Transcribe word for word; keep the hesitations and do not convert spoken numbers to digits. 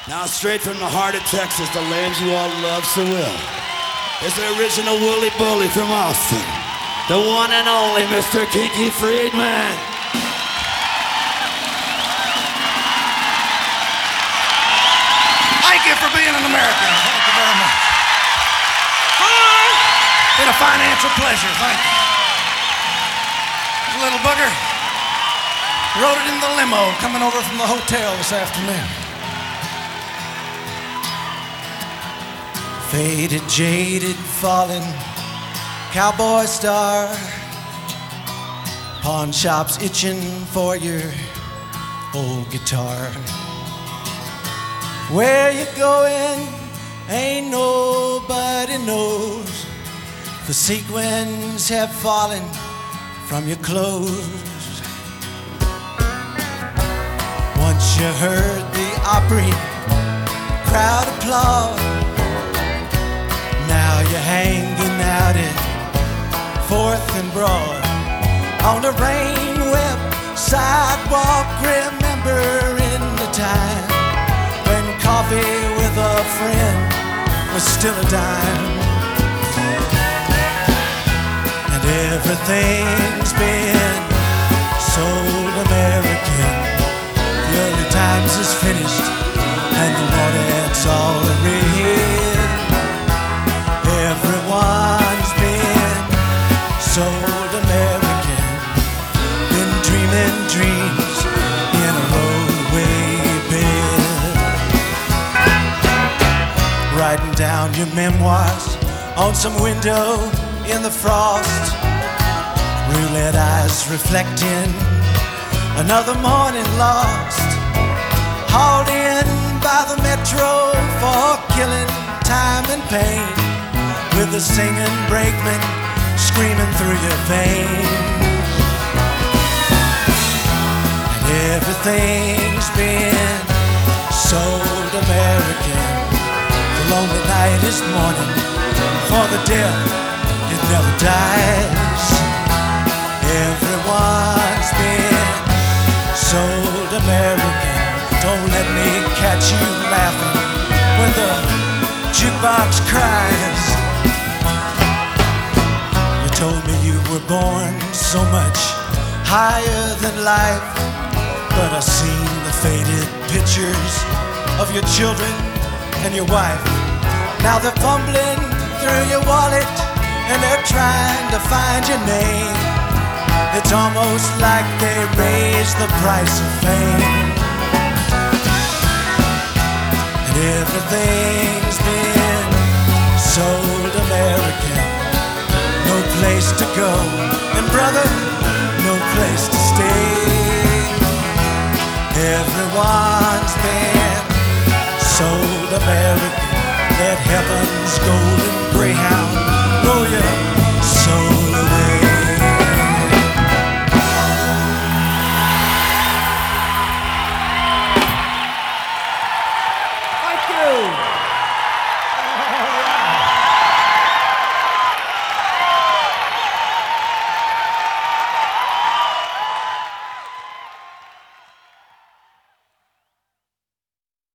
Now straight from the heart of Texas, the land you all love so well. It's the original Wooly Bully from Austin. The one and only Mister Kiki Friedman. Thank you for being an American. Thank you very much. Hi. Been a financial pleasure. Thank you. Little bugger. Rode it in the limo coming over from the hotel this afternoon. Faded, jaded, fallen cowboy star. Pawn shops itching for your old guitar. Where you going? Ain't nobody knows. The sequins have fallen from your clothes. Once you heard the Opry crowd applaud. Now you're hanging out at Fourth and Broad on the rain-wept sidewalk, remembering the time when coffee with a friend was still a dime, and everything's been sold American. The early times is finished and the water's all red. Everyone's been sold American, been dreaming dreams in a roadway bed. Writing down your memoirs on some window in the frost. Roulette eyes reflecting another morning lost. Hauled in by the metro for killing time and pain, with the singing brakeman screaming through your veins. And everything's been sold American. The lonely night is morning, for the deaf, it never dies. Everyone's been sold American. Don't let me catch you laughing when the jukebox cries. You told me you were born so much higher than life, but I've seen the faded pictures of your children and your wife. Now they're fumbling through your wallet and they're trying to find your name. It's almost like they raised the price of fame. And everything's been sold American. No place to go, and brother, no place to stay. Everyone's been sold American. Let heaven's go